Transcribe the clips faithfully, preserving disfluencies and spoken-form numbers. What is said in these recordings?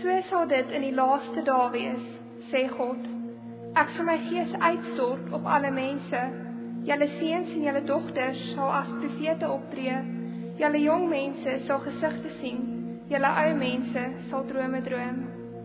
So sal dit in die laaste dae wees, sê God. Ek sal my gees uitstort op alle mense. Julle seuns en julle dogters sal as profete optree. Julle jong mense sal gesigte sien. Julle ou mense sal drome droom.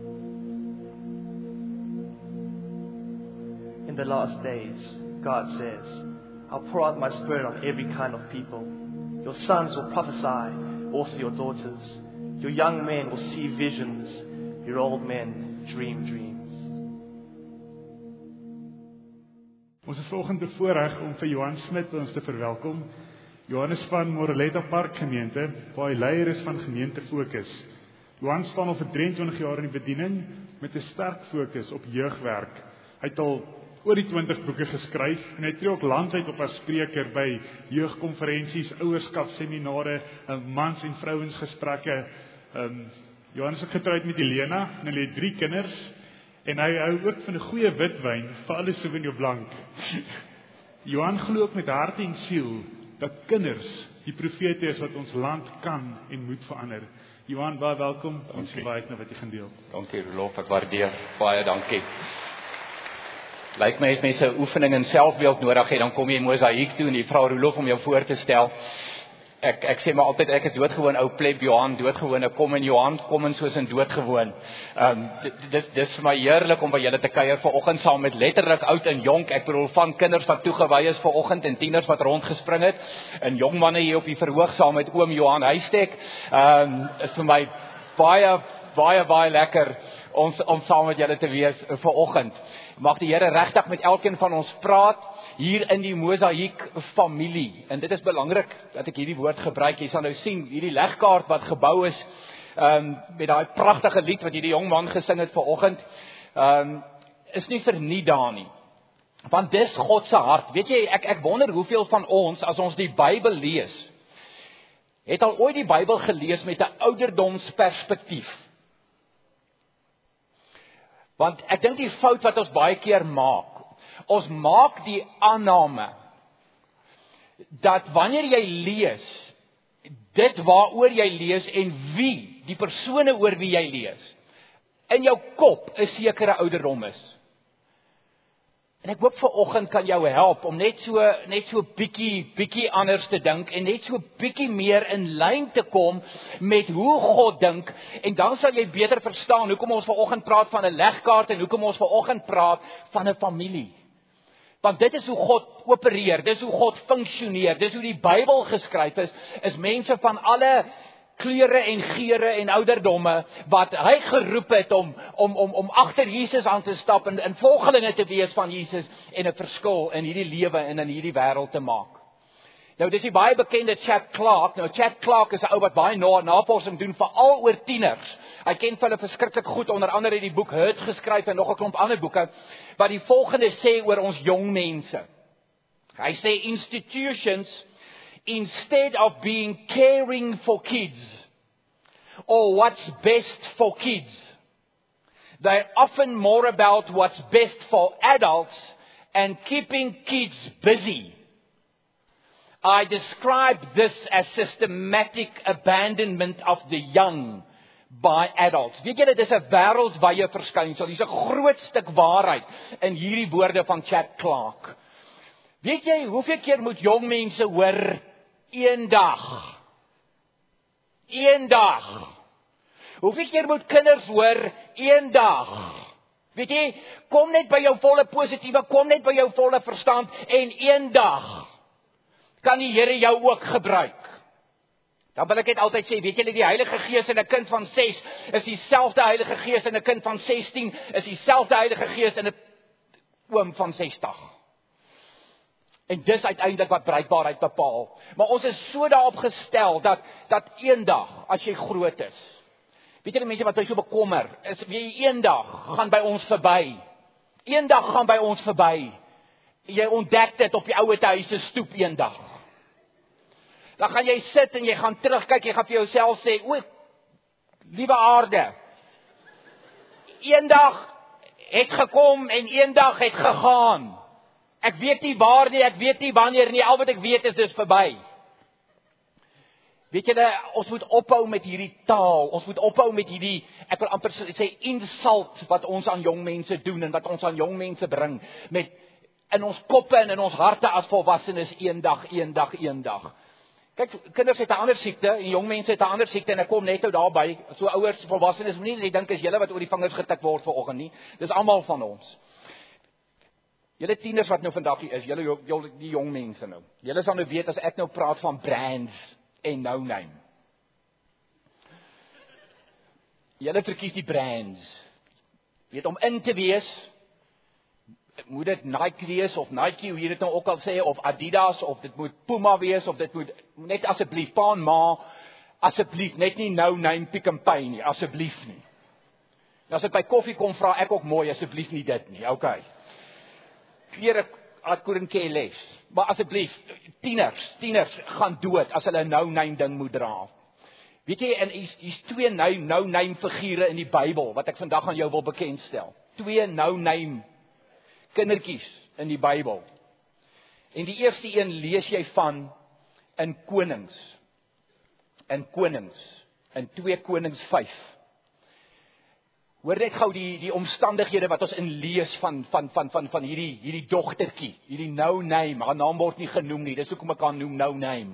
In the last days, God says, I'll pour out my spirit on every kind of people. Your sons will prophesy, also your daughters. Your young men will see visions. Your old men dream dreams. Ons is vanoggend bevoorreg om vir Johan Smit ons te verwelkom. Johan is van Moreleta Park gemeente, waar hy leier is van gemeente Fokus. Johan staan al vir drieëntwintig jaar in die bediening met 'n sterk fokus op jeugwerk. Hy het al oor die twintig boeke geskryf en hy tree ook landwyd op as spreker by jeugkonferensies, ouerskapseminare, mans- en vrouensgesprekke. Um, Johan is ook getroud met Elena en hulle het drie kinders. En hy hou ook van 'n goeie witwyn, vir alles Sauvignon Blanc. Johan glo ook met hart en siel dat kinders die profete is wat ons land kan en moet verander. Johan, baie welkom. Ons is baie uit na wat jy gaan deel. Dankie Rolof, ek waardeer. Baie dankie. Lyk my as mense 'n oefening in selfbeeld nodig het, dan kom jy in Mosaïek toe en jy vra Rolof om jou voor te stel. Ek ek sê maar altyd ek is doodgewoon ou pleb Johan, doodgewoon, ek kom in Johan, kom in soos in doodgewoon. Ehm um, dit dis vir my heerlik om by julle te kuier vanoggend saam met letterlik oud en jonk. Ek bedoel van kinders wat toegewy is vanoggend en tieners wat rondgespring het en jong manne hier op die verhoog saam met oom Johan Huystek. Ehm um, is vir my baie baie baie lekker om om saam met julle te wees vanoggend. Mag die Here regtig met elkeen van ons praat hier in die Mosaïek familie. En dit is belangrik dat ek hierdie woord gebruik. Jy sal nou sien hierdie legkaart wat gebou is um, met daai pragtige lied wat hierdie jong man gesing het vanoggend, um, is nie verniet daar nie. Want dis God se hart. Weet jy, ek ek wonder hoeveel van ons as ons die Bybel lees, het al ooit die Bybel gelees met 'n ouderdomsperspektief. Want ek dink die fout wat ons baie keer maak, ons maak die aanname dat wanneer jy lees, dit waaroor jy lees en wie, die persone oor wie jy lees, in jou kop 'n sekere ouderdom is. En ek hoop vanoggend kan jou help om net so net so bietjie bietjie anders te dink en net so bietjie meer in lyn te kom met hoe God dink, en dan sal jy beter verstaan hoekom ons vanoggend praat van 'n legkaart en hoekom ons vanoggend praat van 'n familie. Want dit is hoe God opereer, dit is hoe God funksioneer, dit is hoe die Bybel geskryf is, is mense van alle kleure en geure en ouderdomme wat hy geroep het om om om om agter Jesus aan te stap en in volgelinge te wees van Jesus en 'n verskil in hierdie lewe en in hierdie wêreld te maak. Nou dis die baie bekende Chad Clark. Nou Chad Clark is 'n ou wat baie na, navorsing doen veral oor tieners. Hy ken vir hulle verskriklik goed, onder andere die boek Hurt geskryf en nog 'n klomp ander boeke wat die volgende sê oor ons jong mense. Hy sê institutions, instead of being caring for kids or what's best for kids, they're often more about what's best for adults and keeping kids busy. I describe this as systematic abandonment of the young by adults. Weet julle, dis 'n wêreldwye verskynsel. Dis 'n groot stuk waarheid in hierdie woorde van Chad Clark. Weet jy, hoeveel keer moet jong mense hoor een dag? Een dag. Hoeveel keer moet kinders hoor een dag? Weet jy, kom net by jou volle positiewe, kom net by jou volle verstand en een dag kan die Here jou ook gebruik. Dan wil ek net altyd sê, weet julle, die Heilige Gees in 'n kind van ses is dieselfde Heilige Gees in 'n kind van sestien, is dieselfde Heilige Gees in 'n oom van sestig. En dis uiteindelik wat bruikbaarheid bepaal. Maar ons is so daarop gestel dat dat eendag as jy groot is. Weet julle mense wat jy so bekommer, is wie eendag gaan by ons verby. Eendag gaan by ons verby. Jy ontdek dit op die ouete huis se stoep eendag. Dan gaan jy sit en jy gaan terugkyk, jy gaan vir jouself sê, o, liewe aarde, eendag het gekom en eendag het gegaan. Ek weet nie waar nie, ek weet nie wanneer nie, al wat ek weet is dis verby. Weet julle, ons moet ophou met hierdie taal, ons moet ophou met hierdie, ek wil amper sê insult wat ons aan jong mense doen en wat ons aan jong mense bring met in ons koppe en in ons harte as volwassenes eendag, eendag, eendag. Kyk, kinders het 'n ander siekte en jong mense het 'n ander siekte en ek kom net nou daarby. So ouers, volwassenes moenie net dink as julle wat oor die vingers getik word vanoggend nie. Dis almal van ons. Julle tieners wat nou vandag hier is, julle julle die jong mense nou. Julle sal nou weet as ek nou praat van brands en no name. Julle verkies die brands. Weet om in te wees, moet dit Nike wees of Nike, hoe jy dit nou ook al sê, of Adidas, of dit moet Puma wees, of dit moet net asseblief pa en ma, asseblief net nie no name Pick n Pay nie, asseblief nie. En as ek by koffie kom, vra ek ook mooi, asseblief nie dit nie, okay. Klere, I couldn't care less. Maar asseblief, tieners, tieners gaan dood as hulle 'n no name ding moet dra. Weet jy, en hier's hier's twee no name figure in die Bybel wat ek vandag aan jou wil bekendstel. Twee no name kindertjies in die Bybel. En die eerste een lees jy van in Konings. In Konings, in twee Konings vyf. Hoor net gou die die omstandighede wat ons in lees van van van van van hierdie hierdie dogtertjie, hierdie no name, haar naam word nie genoem nie. Dis hoekom ek haar noem no name.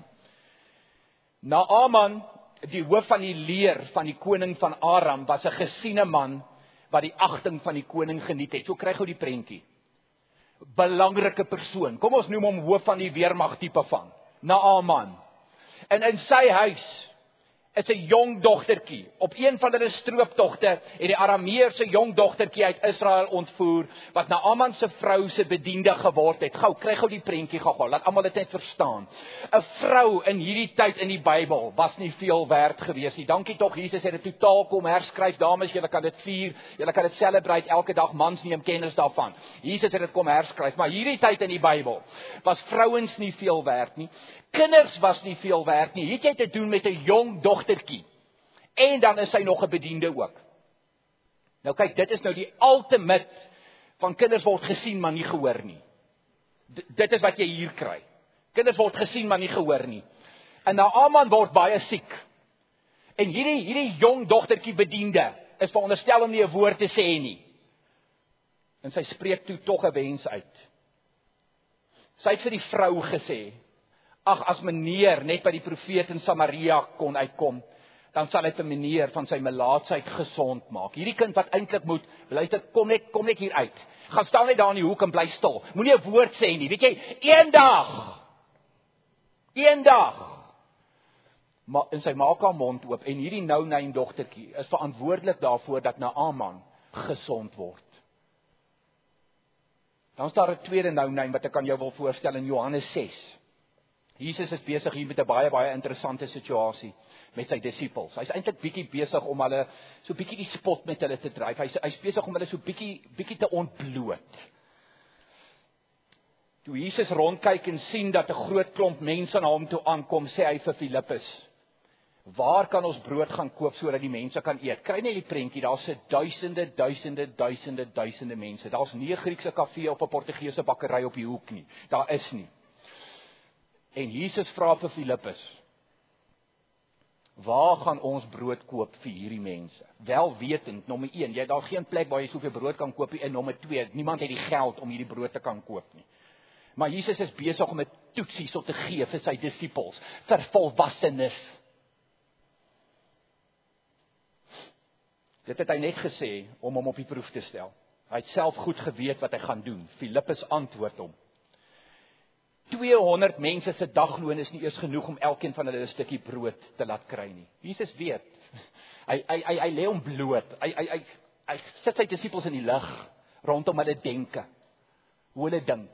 Naaman, die hoof van die leer van die koning van Aram, was 'n gesiene man wat die agting van die koning geniet het. So kry gou die prentjie. Belangrike persoon. Kom ons noem hom hoof van die weermag tipe van Naaman. En in sy huis is 'n jong dogtertjie. Op een van hulle strooptogte het die Arameërs 'n jong dogtertjie uit Israel ontvoer wat Naaman se vrou se bediende geword het. Gou, kry gou die prentjie gou, laat almal dit net verstaan. 'n Vrou in hierdie tyd in die Bybel was nie veel werd gewees nie. Dankie tog Jesus het dit totaal kom herskryf. Dames, julle kan dit vier, julle kan dit celebrate elke dag. Mans neem kennis daarvan. Jesus het dit kom herskryf, maar hierdie tyd in die Bybel was vrouens nie veel werd nie. Kinders was nie veel werd nie. Het jy te doen met 'n jong dogtertjie. En dan is sy nog 'n bediende ook. Nou kyk, dit is nou die ultimate van kinders word gesien maar nie gehoor nie. D- dit is wat jy hier kry. Kinders word gesien maar nie gehoor nie. En Naaman word baie siek. En hierdie hierdie jong dogtertjie bediende is veronderstel om nie 'n woord te sê nie. En sy spreek toe tog 'n wens uit. Sy het vir die vrou gesê: "Ag, as meneer net by die profeet in Samaria kon uitkom, dan sal hy vir meneer van sy melaatsheid gesond maak." Hierdie kind wat eintlik moet, luister, kom net kom net hier uit. Gaan staan net daar in die hoek en bly stil. Moenie 'n woord sê nie. Weet jy, eendag. Eendag. Maar en sy maak haar mond oop en hierdie nou name dogtertjie is verantwoordelik daarvoor dat Naaman gesond word. Dan staan daar 'n tweede nou name wat ek aan jou wil voorstel in Johannes ses. Jesus is besig hier met 'n baie baie interessante situasie met sy disippels. Hy's eintlik bietjie besig om hulle so bietjie die spot met hulle te dryf. Hy's hy's besig om hulle so bietjie bietjie te ontbloot. Toe Jesus rondkyk en sien dat 'n groot klomp mense na hom toe aankom, sê hy vir Filippus: "Waar kan ons brood gaan koop sodat die mense kan eet?" Kry net die prentjie, daar's 'n duisende, duisende, duisende, duisende mense. Daar's nie 'n Griekse kafee of 'n Portugese bakkery op die hoek nie. Daar is nie. En Jesus vra vir Filippus: "Waar gaan ons brood koop vir hierdie mense?" Wel wetend, nommer een, jy daar geen plek waar jy soveel brood kan koop nie, en nommer twee, niemand het die geld om hierdie brood te kan koop nie. Maar Jesus is besig om 'n toetsie so te gee vir sy disippels, vir volwassenes. Dit het hy net gesê om hom op die proef te stel. Hy het self goed geweet wat hy gaan doen. Filippus antwoord hom: tweehonderd mense se dagloon is nie eers genoeg om elkeen van hulle 'n stukkie brood te laat kry nie. Jesus weet. Hy hy hy, hy lê hom bloot. Hy hy hy, hy sit sy disippels in die lig rondom hulle denke. Hoe hulle dink.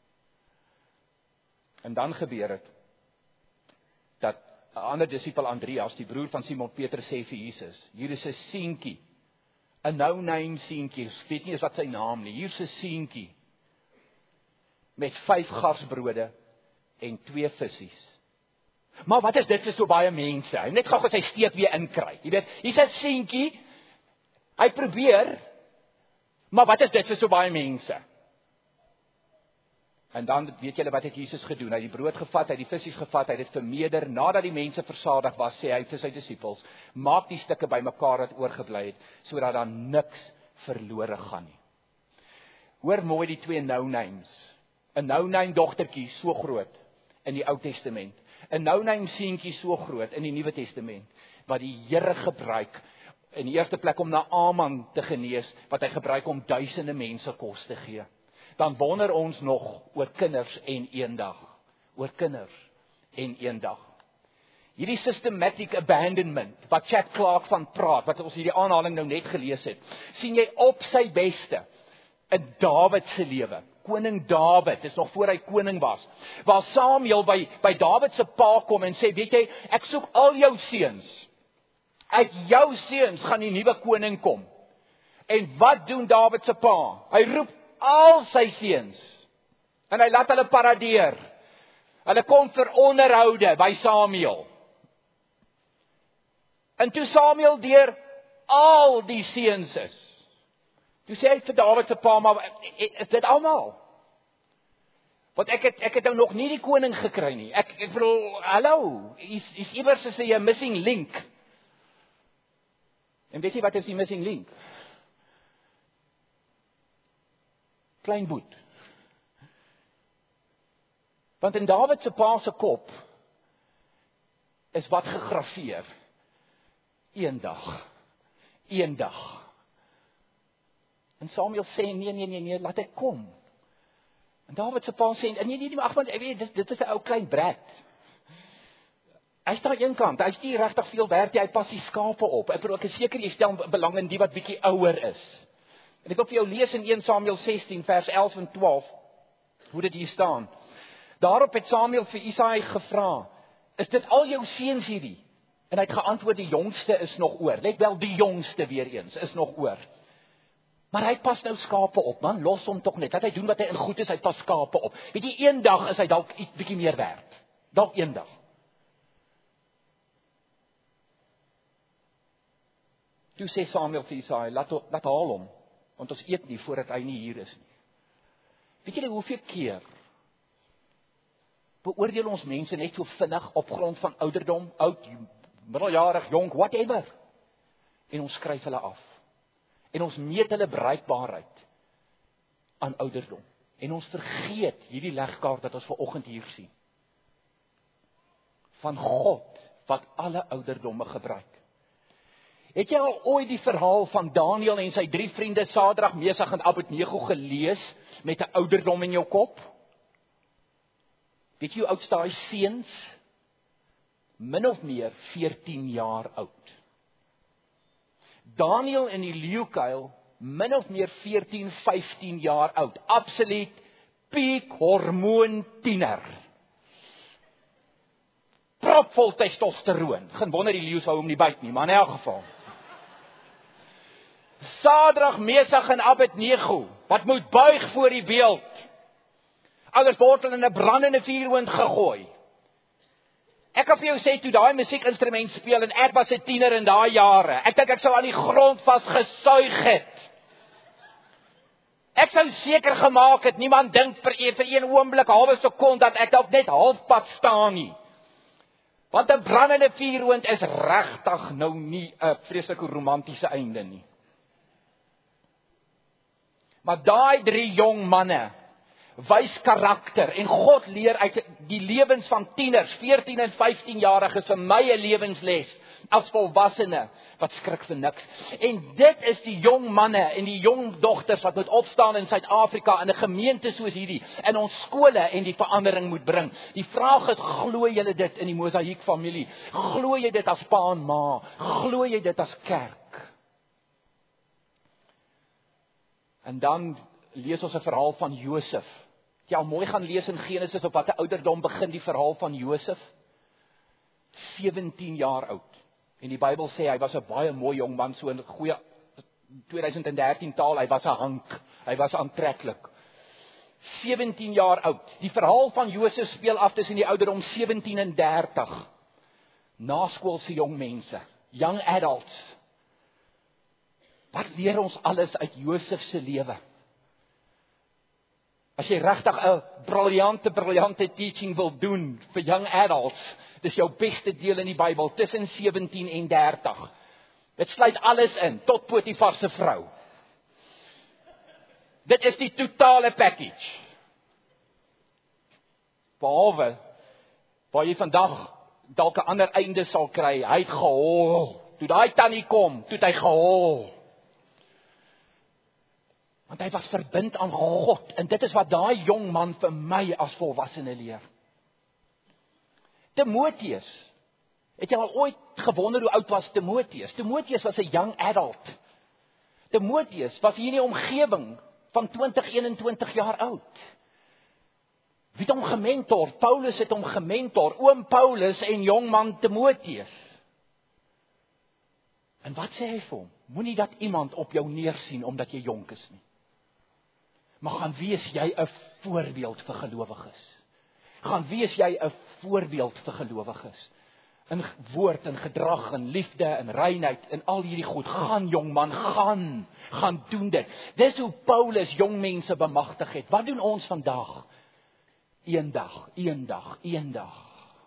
En dan gebeur dit dat 'n ander disipel Andreas, die broer van Simon Petrus, sê vir Jesus: "Hier is 'n seentjie. 'n nou name seentjie. Ek weet nie eens wat sy naam nie. Hier's 'n seentjie met vyf garsbrode en twee vissies." Maar wat is dit vir so baie mense? Hy net gou gou sy steek weer inkry. Jy weet, hier's 'n seentjie. Hy probeer, maar wat is dit vir so baie mense? En dan weet julle wat het Jesus gedoen? Hy het die brood gevat, hy het die visse gevat, hy het dit vermeerder. Nadat die mense versadig was, sê hy vir sy disippels, maak die stukke bymekaar wat oorgebly het, sodat daar niks verlore gaan nie. Hoor mooi die twee no-names. 'n no-name dogtertjie so groot in die Ou Testament. 'n no-name seentjie so groot in die Nuwe Testament, wat die Here gebruik in die eerste plek om Naaman te genees, wat hy gebruik om duisende mense kos te gee. Dan wonder ons nog oor kinders en eendag. Oor kinders en eendag. Hierdie systematic abandonment, wat Chad Clark van praat, wat ons hierdie aanhaling nou net gelees het, sien jy op sy beste in Dawid se lewe. Koning Dawid, dis nog voor hy koning was, waar Samuel by, by Dawid se pa kom en sê, weet jy, ek soek al jou seuns. Uit jou seuns gaan die nuwe koning kom. En wat doen Dawid se pa? Hy roep al sy seuns en hy laat hulle paradeer. Hulle kom vir onderhoude by Samuel. En toe Samuel deur al die seuns is, toe sê hy vir Dawid se pa, maar is dit almal? Want ek het ek het nou nog nie die koning gekry nie. Ek ek bedoel, hallo, is is iewers is 'n missing link. En weet jy wat is die missing link? Klein boet. Want in Dawid se pa se kop is wat gegraveer. Eendag. Eendag. En Samuel sê nee nee nee nee, laat hy kom. En Dawid se pa sê nee nee nee, ag man, ek weet dit dit is 'n ou klein brat. Hy staan aan een kant, hy's nie regtig veel werd nie, hy pas die skape op. Ek bedoel ek is seker jy stel belang in die wat bietjie ouer is. En ek wil vir jou lees in Eerste Samuel sestien vers elf en twaalf hoe dit hier staan. Daarop het Samuel vir Isaai gevra, is dit al jou seuns hierdie? En hy het geantwoord, die jongste is nog oor. Let wel, die jongste weer eens is nog oor. Maar hy pas nou skape op, man, los hom tog net. Laat hy doen wat hy in goed is, hy pas skape op. Weet jy, eendag is hy dalk iets bietjie meer werd. Dalk eendag. Toe sê Samuel vir Isaai, laat, laat haal hom, want ons eet nie voordat hy nie hier is nie. Weet julle hoeveel keer beoordeel ons mense net so vinnig op grond van ouderdom, oud, middeljarig, jonk, whatever. En ons skryf hulle af. En ons meet hulle bereikbaarheid aan ouderdom. En ons vergeet hierdie legkaart wat ons vanoggend hier sien. Van God wat alle ouderdomme gebruik. Het jy al ooit die verhaal van Daniël en sy drie vriende Sadrag, Mesach en Abednego gelees met 'n ouderdom in jou kop? Weet jy hoe oud is daai seuns? Min of meer veertien jaar oud. Daniël in die leeukuil, min of meer veertien, vyftien jaar oud. Absoluut peak hormoon tiener. Propvol testosteroon. Geen wonder die leeu sou hom nie byt nie, maar in elk geval. Sadrag, Mesach en Abednego, wat moet buig voor die beeld. Anders word hulle in 'n brandende vuurwind gegooi. Ek kan vir jou sê, toe daai musiekinstrument speel, en ek was 'n tiener in daai jare, ek dink ek sou aan die grond vasgesuig het. Ek sou seker gemaak het, niemand dink vir een, vir een oomblik, halwe sekond, dat ek dalk net halfpad staan nie. Want 'n brandende vuurwind is regtig nou nie 'n vreeslike romantiese einde nie. Maar daai drie jong manne wys karakter en God leer uit die lewens van tieners, veertien en vyftien jariges vir my 'n lewensles as volwassene wat skrik vir niks. En dit is die jong manne en die jong dogters wat moet opstaan in Suid-Afrika in 'n gemeente soos hierdie, in ons skole en die verandering moet bring. Die vraag is, glo julle dit in die Mosaïek familie? Glo jy dit as pa en ma? Glo jy dit as kerk? En dan lees ons 'n verhaal van Josef. Ja, mooi gaan lees in Genesis op watter ouderdom begin die verhaal van Josef? sewentien jaar oud. En die Bybel sê hy was 'n baie mooi jong man, so in goeie twintig dertien taal, hy was 'n hank, hy was aantreklik. sewentien jaar oud. Die verhaal van Josef speel af tussen die ouderdom sewentien en dertig. Naskoolse jong mense, young adults. Wat leer ons alles uit Josef se lewe? As jy regtig 'n briljante, briljante teaching wil doen vir young adults, dis jou beste deel in die Bybel, tussen sewentien en dertig. Dit sluit alles in, tot Potifar se vrou. Dit is die totale package. Behalwe, waar jy vandag dalk 'n ander einde sal kry, hy het gehol. Toe daai tannie kom, toe het hy gehol. Want hy was verbind aan God, en dit is wat daai jong man vir my as volwassene leer. Timoteus, het jy al ooit gewonder hoe oud was Timoteus? Timoteus was 'n young adult. Timoteus was hier in die omgewing van twintig, eenentwintig jaar oud. Wie het hom gementor? Paulus het hom gementor, oom Paulus en jongman Timoteus. En wat sê hy vir hom? Moenie dat iemand op jou neersien omdat jy jonk is nie. Maar gaan wees jy 'n voorbeeld vir gelowiges. Gaan wees jy 'n voorbeeld vir gelowiges. In woord en gedrag en liefde en reinheid en al hierdie goed. Gaan jong man, gaan, gaan doen dit. Dis hoe Paulus jong mense bemagtig het. Wat doen ons vandag? Eendag, eendag, eendag.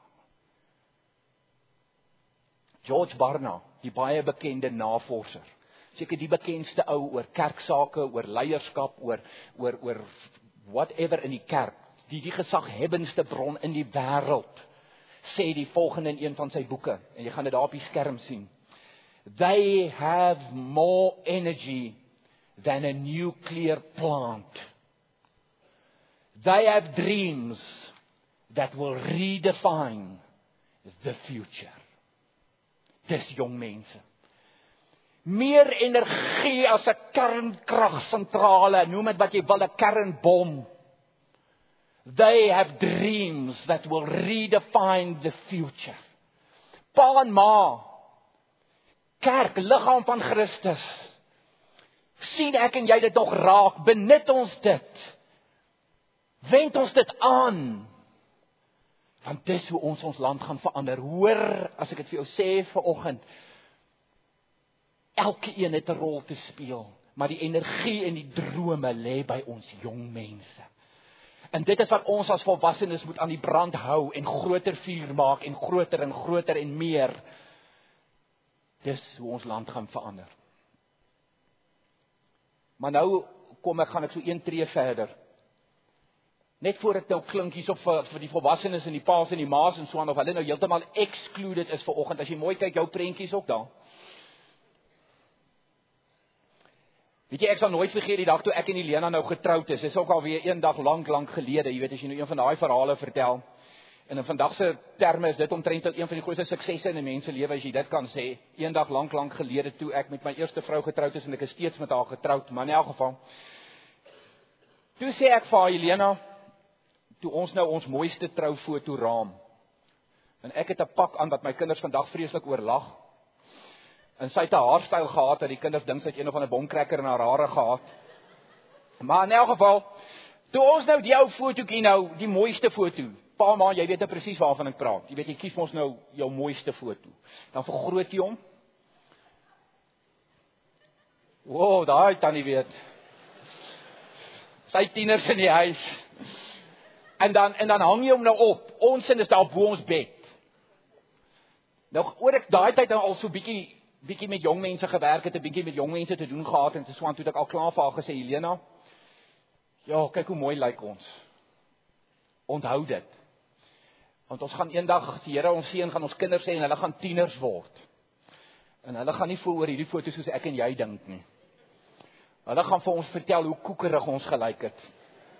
George Barna, die baie bekende navorser. Seker die bekendste ou oor kerksake, oor leierskap, oor oor oor whatever in die kerk. Die die gesaghebbendste bron in die wêreld. Sê die volgende in een van sy boeke, en jy gaan dit daar op die skerm sien. They have more energy than a nuclear plant. They have dreams that will redefine the future. Dis jong mense. Meer energie as 'n kernkragsentrale, noem dit wat jy wil, 'n kernbom. They have dreams that will redefine the future. Pa en ma, kerk, liggaam van Christus. Sien ek en jy dit nog raak, benut ons dit. Wend ons dit aan. Want dis hoe ons ons land gaan verander. Hoor, as ek dit vir jou sê vanoggend, elke een het 'n rol te speel, maar die energie en die drome lê by ons jong mense. En dit is wat ons as volwassenes moet aan die brand hou en groter vuur maak en groter en groter en meer. Dis hoe ons land gaan verander. Maar nou kom ek, gaan ek so een tree verder. Net voor ek nou klink hierso vir, vir die volwassenes en die paas en die maas en so aan, of hulle nou heeltemal excluded is vanoggend. As jy mooi kyk, jou prentjies ook daar. Weet jy, ek sal nooit vergeet die dag toe ek en Elena nou getroud is. Dit is ook al weer een dag lank, lank gelede. Jy weet, as jy nou een van daai verhale vertel. En in vandag se terme is dit omtrent een van die grootste suksesse in 'n mens se lewe, as jy dit kan sê. Een dag lank, lank gelede toe ek met my eerste vrou getroud is en ek is steeds met haar getroud. Maar in elk geval, toe sê ek vir haar, Elena, toe ons nou ons mooiste troufoto raam. En ek het 'n pak aan wat my kinders vandag vreeslik oor lag. En sy het 'n haarstyl gehad dat die kinders dink sy het een of ander bomkrekker in haar hare gehad. Maar in elk geval, toe ons nou die ou fotootjie nou, die mooiste foto. Pa, ma, jy weet nou presies waarvan ek praat. Jy weet, jy kies ons nou jou mooiste foto. Dan vergroot jy hom. Wow, daai tannie weet. Sy tieners in die huis. En dan en dan hang jy hom nou op. Ons sin is daar bo ons bed. Nou oor ek daai tyd nou al so bietjie bietjie met jong mense gewerk het, 'n bietjie met jong mense te doen gehad en so aan, toe het ek al klaar vir haar gesê, Elena, ja, kyk hoe mooi lyk ons. Onthou dit. Want ons gaan eendag, as die Here ons seën, gaan ons kinders sê en hulle gaan tieners word. En hulle gaan nie voel oor hierdie foto's soos ek en jy dink nie. Hulle gaan vir ons vertel hoe koekerig ons gelyk het.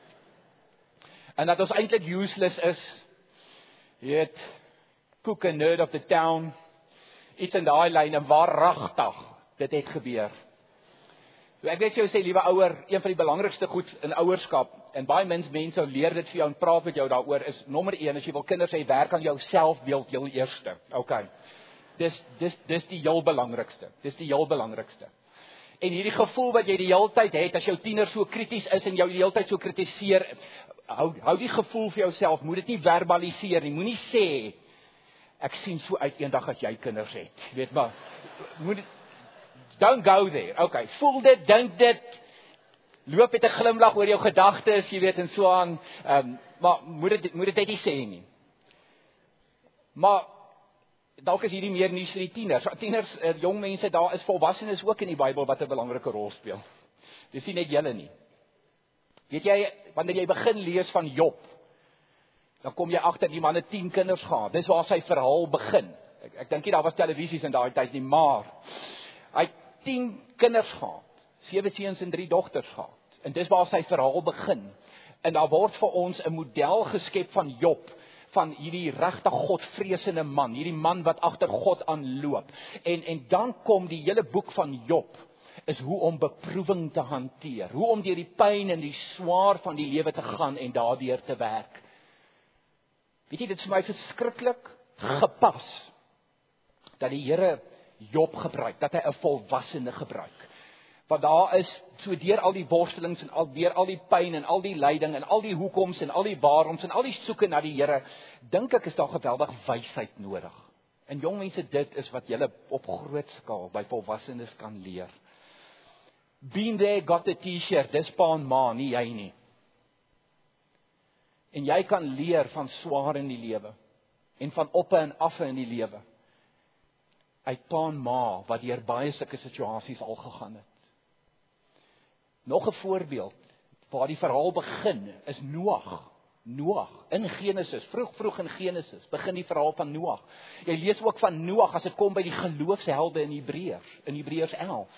En dat ons eintlik useless is. Jy weet, cook and nerd of the town. Iets in daai lyn, en waaragtig, dit het gebeur. So ek wil vir jou sê, liewe ouer, een van die belangrikste goed in ouerskap, en baie mens mense leer dit vir jou en praat met jou daaroor, is nommer een, as jy wil kinders hê, werk aan jou selfbeeld heel eerste. Okay. Dis dis dis die heel belangrikste. Dis die heel belangrikste. En hierdie gevoel wat jy die hele tyd het, as jou tiener so krities is en jou die hele tyd so kritiseer, hou hou die gevoel vir jouself, moet dit nie verbaliseer nie, moenie sê ek sien so uit eendag as jy kinders het. Jy weet maar, moet don't go there. Okay, voel dit, dink dit, loop met 'n glimlag oor jou gedagtes, jy weet, en so aan, um, maar moet dit moet dit net nie sê nie. Maar dalk is hierdie meer nuus vir die tieners. Tieners, uh, jong mense, daar is volwassenes ook in die Bybel wat 'n belangrike rol speel. Dis nie net julle nie. Weet jy, wanneer jy begin lees van Job, dan kom jy agter die man het tien kinders gehad. Dis waar sy verhaal begin. Ek, ek dink nie daar was televisies in daai tyd nie, maar hy het tien kinders gehad. Sewe seuns en drie dogters gehad. En dis waar sy verhaal begin. En daar word vir ons 'n model geskep van Job, van hierdie regtig godvreesende man, hierdie man wat agter God aanloop. En en dan kom die hele boek van Job is hoe om beproewing te hanteer, hoe om deur die pyn en die swaar van die lewe te gaan en daardeur te werk. Weet jy, dit is vir my verskriklik gepas dat die Here Job gebruik, dat hy 'n volwassene gebruik. Want daar is so deur al die worstelings en al deur al die pyn en al die lyding en al die hoekoms en al die waaroms en al die soeke na die Here, dink ek is daar geweldig wysheid nodig. En jong mense, dit is wat julle op groot skaal by volwassenes kan leer. Been there, got a t-shirt, dis pa en ma, nie jy nie. En jy kan leer van swaar in die lewe en van oppe en affe in die lewe. Uit pa en ma wat deur baie sulke situasies al gegaan het. Nog 'n voorbeeld waar die verhaal begin is Noag. Noag in Genesis, vroeg vroeg in Genesis begin die verhaal van Noag. Jy lees ook van Noag as dit kom by die geloofshelde in Hebreërs, in Hebreërs elf.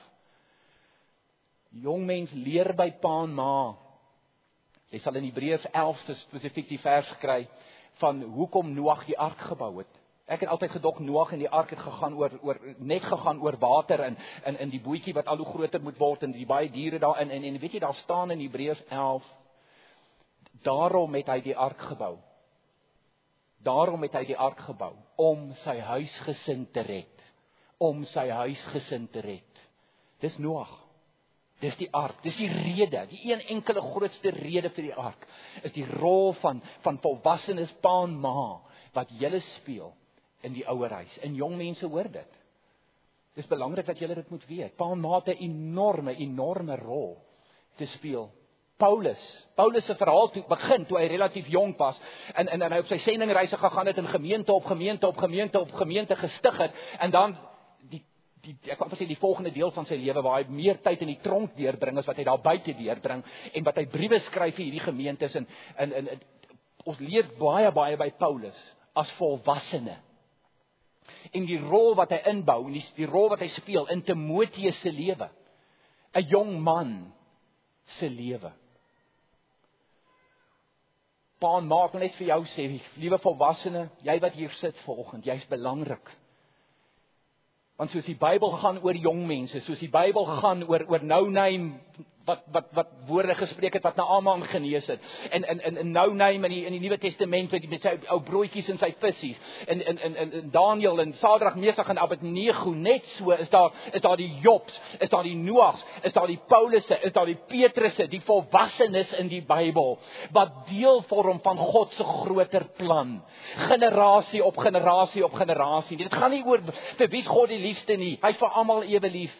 Jong mens, leer by pa en ma. Jy sal in Hebreërs elf spesifiek die vers kry van hoekom Noag die ark gebou het. Ek het altyd gedog Noag en die ark het gegaan oor oor net gegaan oor water en in in die bootjie wat al hoe groter moet word en die baie diere daarin en en weet jy daar staan in Hebreërs elf, daarom het hy die ark gebou. Daarom het hy die ark gebou om sy huisgesin te red, om sy huisgesin te red. Dis Noag. Dis die ark, dis die rede, die een enkele grootste rede vir die ark is die rol van van volwassenes pa en ma wat julle speel in die ouerhuis. En jong mense hoor dit. Dis belangrik dat julle dit moet weet. Pa en ma het 'n enorme, enorme rol te speel. Paulus, Paulus se verhaal toe begin toe hy relatief jonk was en en, en hy op sy sendingreise gegaan het en gemeente op gemeente op gemeente op gemeente gestig het en dan die die ek kan sê die volgende deel van sy lewe waar hy meer tyd in die tronk deurbring as wat hy daar buite deurbring en wat hy briewe skryf vir hierdie gemeentes en en, en, en ons leer baie baie by Paulus as volwassene. En die rol wat hy inbou, en die, die rol wat hy speel in Timoteus se lewe. 'n Jong man se lewe. Pa en ma, ek wil net vir jou sê, liewe volwassene, jy wat hier sit vanoggend, jy's belangrik. Want soos die Bybel gaan oor jong mense, soos die Bybel gaan oor oor No-Name wat wat wat woorde gespreek het wat Naaman genees het. En in in in No-Name in die in die Nuwe Testament met sy ou broodjies en sy visse. En in in in Daniël en Sadrag, Mesach en Abednego, net so is daar is daar die Jobs, is daar die Noachs, is daar die Paulusse, is daar die Petrusse, die volwassenes in die Bybel wat deel vorm van God se groter plan. Generasie op generasie op generasie. Dit gaan nie oor vir wie God die liefste nie. Hy's vir almal ewe lief.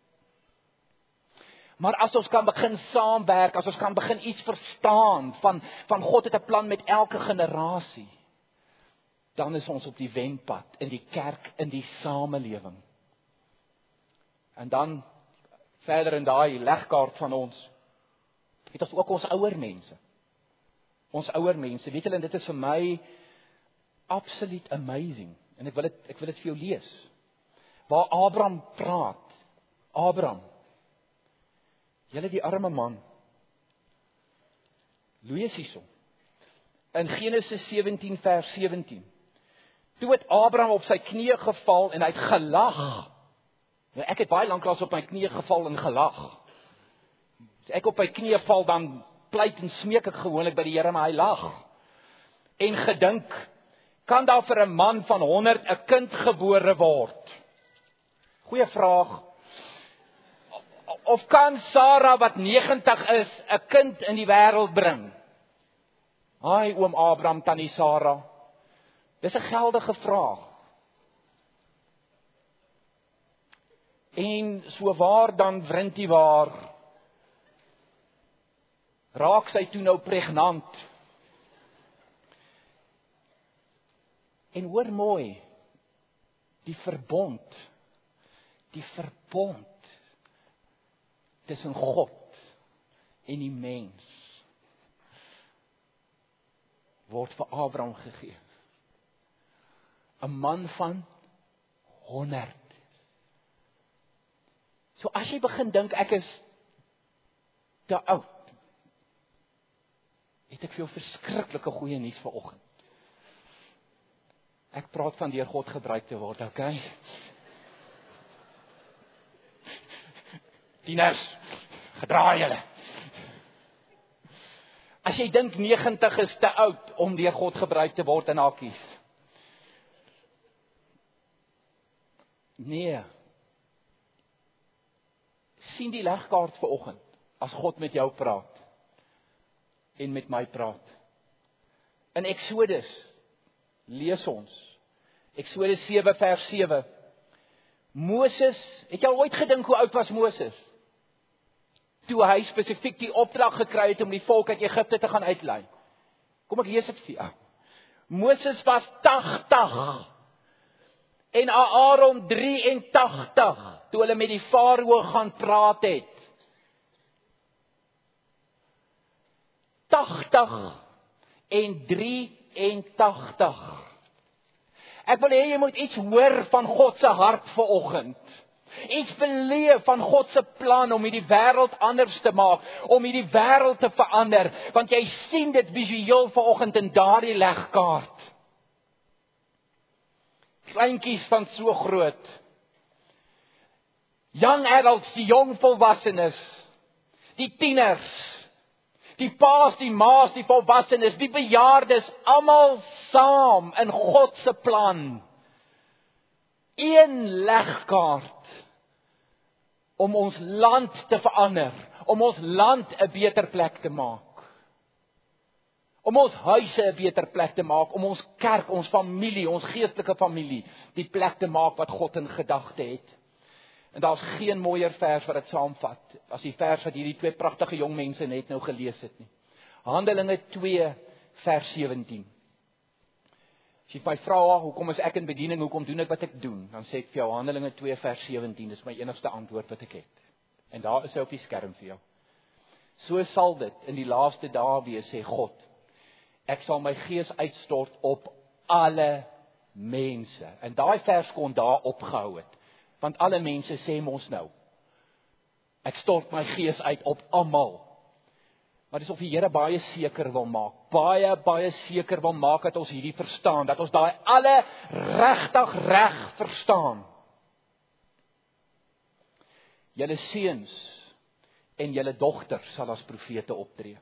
Maar as ons kan begin saamwerk, as ons kan begin iets verstaan van, van God het 'n plan met elke generasie, dan is ons op die wenpad in die kerk, in die samelewing. En dan, verder in daai legkaart van ons, het ons ook ons ouer mense. Ons ouer mense, weet julle, dit is vir my absoluut amazing. En ek wil dit, ek wil dit vir jou lees. Waar Abraham praat, Abraham, julle die arme man. Lees hierso. In Genesis sewentien vers sewentien. Toe het Abraham op sy knieë geval en hy het gelag. Nou ek het baie lanklaas op my knieë geval en gelag. As ek op my knieë val dan pleit en smeek ek gewoonlik by die Here, maar hy lag. En gedink, kan daar vir 'n man van honderd 'n kind gebore word? Goeie vraag. Of kan Sarah wat negentig is 'n kind in die wêreld bring? Haai oom Abraham, tannie Sarah. Dis 'n geldige vraag. En so waar dan wrintie waar raak sy toe nou pregnant. En hoor mooi, die verbond, die verbond tussen God en die mens word vir Abraham gegee. 'n Man van honderd. So as jy begin dink ek is te oud, het ek vir jou verskriklike goeie nuus vanoggend. Ek praat van deur God gebruik te word, okay? Tieners, gedraai julle. As jy dink negentig is te oud om deur God gebruik te word in hakies. Nee. Sien die legkaart vanoggend as God met jou praat en met my praat. In Eksodus lees ons Eksodus sewe vers sewe. Moses, het jy al ooit gedink hoe oud was Moses? Toe hy spesifiek die opdrag gekry het om die volk uit Egipte te gaan uitlei. Kom ek lees dit vir jou. Moses was tagtig en Aaron drie en tagtig toe hulle met die farao gaan praat het. tagtig en drie en tagtig. Ek wil hê jy moet iets hoor van God se hart vanoggend. Iets beleef van God se plan om hierdie wêreld anders te maak, om hierdie wêreld te verander, want jy sien dit visueel vanoggend in daardie legkaart. Kleintjies van so groot. Young adults, die jong volwassenes, die tieners, die paas, die maas, die volwassenes, die bejaardes, almal saam in God se plan. Een legkaart om ons land te verander, om ons land 'n beter plek te maak. Om ons huise 'n beter plek te maak, om ons kerk, ons familie, ons geestelike familie, die plek te maak wat God in gedagte het. En daar's geen mooier vers wat dit saamvat, as die vers wat hierdie twee pragtige jong mense net nou gelees het nie. Handelinge twee vers sewentien. As jy my vra, hoekom is ek in bediening, hoekom doen ek wat ek doen? Dan sê ek vir jou, Handelinge twee vers sewentien, dis my enigste antwoord wat ek het. En daar is hy op die skerm vir jou. So sal dit in die laaste dae wees, sê God. Ek sal my gees uitstort op alle mense. En daai vers kon daar opgehou het. Want alle mense sê mos nou, ek stort my gees uit op almal. Maar dis of die Here baie seker wil maak, baie, baie seker wil maak dat ons hierdie verstaan, dat ons daai alle regtig reg verstaan. Julle seuns en julle dogters sal as profete optree.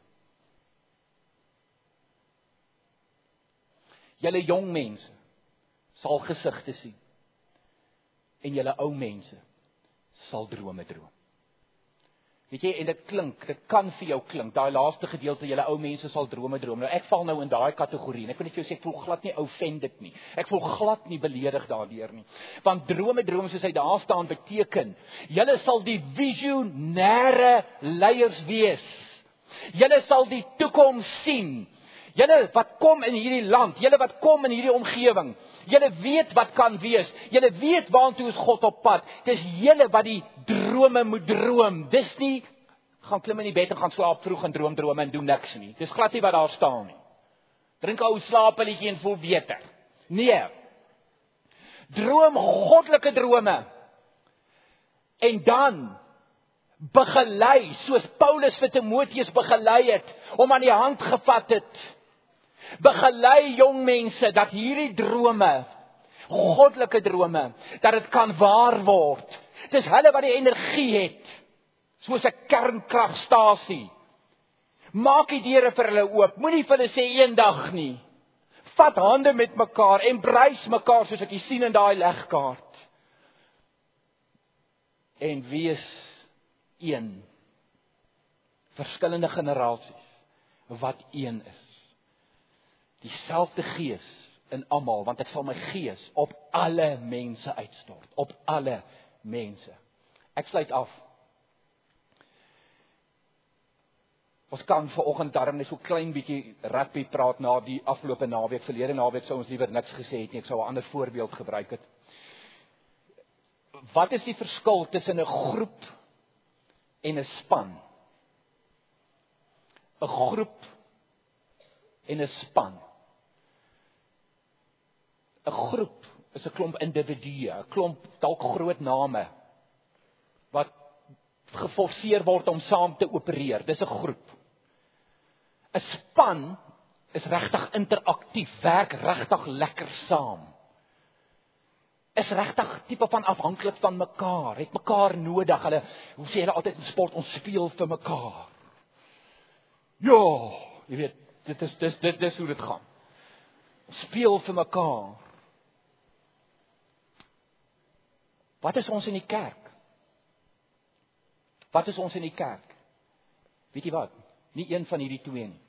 Julle jong mense sal gesigte sien. En julle ou mense sal drome droom. Weet jy, en dit klink, dit kan vir jou klink, daai laaste gedeelte, julle ou mense sal drome droom. Nou ek val nou in daai kategorie, en ek wil net vir jou sê, ek voel glad nie offended nie. Ek voel glad nie beledig daardeur nie. Want drome droom, soos hy daar staan, beteken, julle sal die visionêre leiers wees. Julle sal die toekoms sien. Julle wat kom in hierdie land, julle wat kom in hierdie omgewing, julle weet wat kan wees, julle weet waartoe is God op pad, dis julle wat die drome moet droom, dis nie, gaan klim in die bed en gaan slaap vroeg en droom drome en doen niks nie, dis glad nie wat daar staan nie, drink ou slaappilletjie en voel beter, nee, droom goddelike drome, en dan, begelei, soos Paulus vir Timoteus begelei het, om aan die hand gevat het, begelei jong mense, dat hierdie drome, goddelike drome, dat dit kan waar word. Dis hulle wat die energie het, soos 'n kernkragstasie. Maak die deure vir hulle oop, moenie vir hulle sê eendag nie. Vat hande met mekaar, embrace mekaar, soos ek jy sien in daai legkaart. En wees een, verskillende generasies, wat een is. Dieselfde gees in almal, want ek sal my gees op alle mense uitstort, op alle mense. Ek sluit af. Ons kan vanoggend darm net so klein bietjie rugby praat na die afgelope naweek. Verlede naweek sou ons liewer niks gesê het nie. Ek sou 'n ander voorbeeld gebruik het. Wat is die verskil tussen 'n groep en 'n span? 'n Groep en 'n span. 'n Groep is 'n klomp individue, 'n klomp dalk groot name wat geforseer word om saam te opereer. Dis 'n groep. 'n Span is regtig interaktief, werk regtig lekker saam. Is regtig tipe van afhanklik van mekaar, het mekaar nodig. Hulle, hoe sê hulle altyd in sport, ons speel vir mekaar. Ja, jy weet, dit is dis dit dis hoe dit gaan. Ons speel vir mekaar. Wat is ons in die kerk? Wat is ons in die kerk? Weet jy wat? Nie een van hierdie twee nie.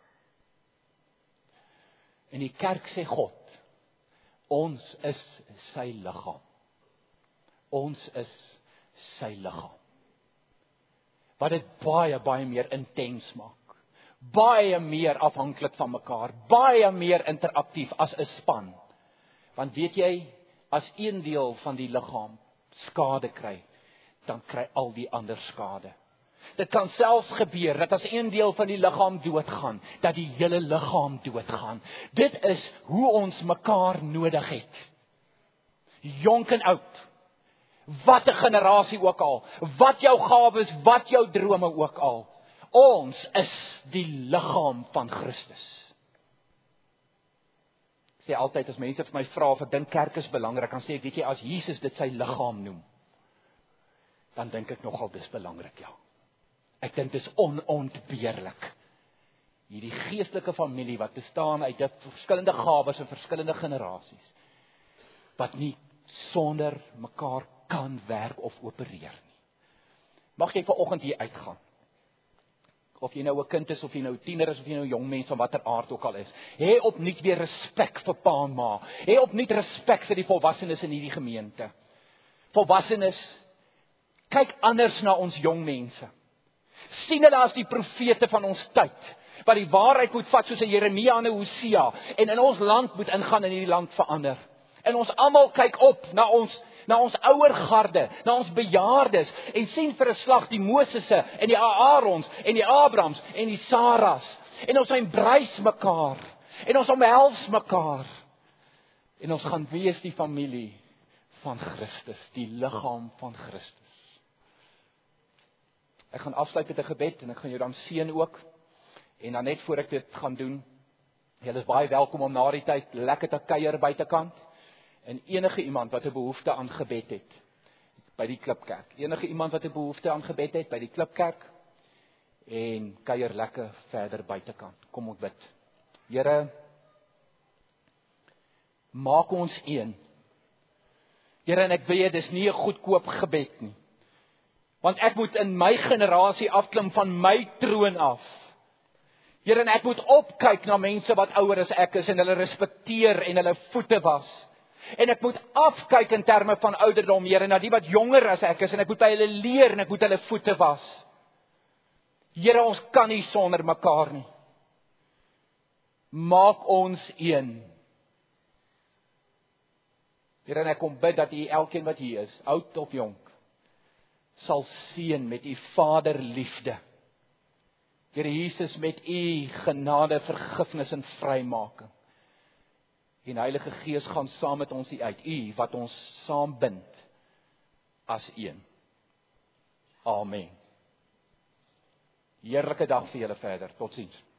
In die kerk sê God, ons is sy liggaam. Ons is sy liggaam. Wat dit baie, baie meer intens maak. Baie meer afhanklik van mekaar. Baie meer interaktief as 'n span. Want weet jy, as een deel van die liggaam skade kry, dan kry al die ander skade. Dit kan selfs gebeur dat as een deel van die liggaam doodgaan, dat die hele liggaam doodgaan. Dit is hoe ons mekaar nodig het. Jonk en oud. Wat 'n generasie ook al. Wat jou gawes, wat jou drome ook al. Ons is die liggaam van Christus. Ek sê altyd as mense vir my vra of ek dink kerk is belangrik, dan sê ek, weet jy, as Jesus dit sy liggaam noem, dan dink ek nogal dis belangrik, ja. Ek dink dit is onontbeerlik. Hierdie geestelike familie wat bestaan uit die verskillende gawes en verskillende generasies, wat nie sonder mekaar kan werk of opereer nie. Mag jy vanoggend hier uitgaan. Of jy nou 'n kind is, of jy nou 'n tiener is, of jy nou 'n jong mens van watter aard ook al is. Hê opnuut weer respek vir pa en ma. Hê opnuut respek vir die volwassenes in hierdie gemeente. Volwassenes, kyk anders na ons jong mense. Sien hulle as die profete van ons tyd, wat die waarheid moet vat soos 'n Jeremia en 'n Hosea, en in ons land moet ingaan en hierdie land verander. En ons almal kyk op na ons na ons ouer garde, na ons bejaardes, en sien vir 'n slag die Mosese, en die Aarons, en die Abrahams, en die Saras, en ons embrace mekaar, en ons omhels mekaar, en ons gaan wees die familie van Christus, die liggaam van Christus. Ek gaan afsluit met 'n gebed, en ek gaan jou dan seën ook, en dan net voor ek dit gaan doen, julle is baie welkom om na die tyd lekker te kuier buitekant, en enige iemand wat 'n behoefte aan gebed het, by die Klipkerk. Enige iemand wat 'n behoefte aan gebed het, by die Klipkerk, en kuier lekker verder buitekant. Kom ons bid. Here, maak ons een. Here, en ek weet, dis nie 'n goedkoop gebed nie. Want ek moet in my generasie afklim van my troon af. Here, en ek moet opkyk na mense wat ouer as ek is, en hulle respekteer en hulle voete was. En ek moet afkyk in terme van ouderdom, Here, na die wat jonger as ek is, en ek moet by hulle leer, en ek moet hulle voete was. Here, ons kan nie sonder mekaar nie. Maak ons een. Here, en ek kom bid dat U elkeen wat hier is, oud of jonk, sal seën met U vaderliefde. Here Jesus, met U genade, vergifnis en vrymaking. En Heilige Gees gaan saam met ons hier uit, U wat ons saambind as een. Amen. Heerlike dag vir julle verder. Totsiens.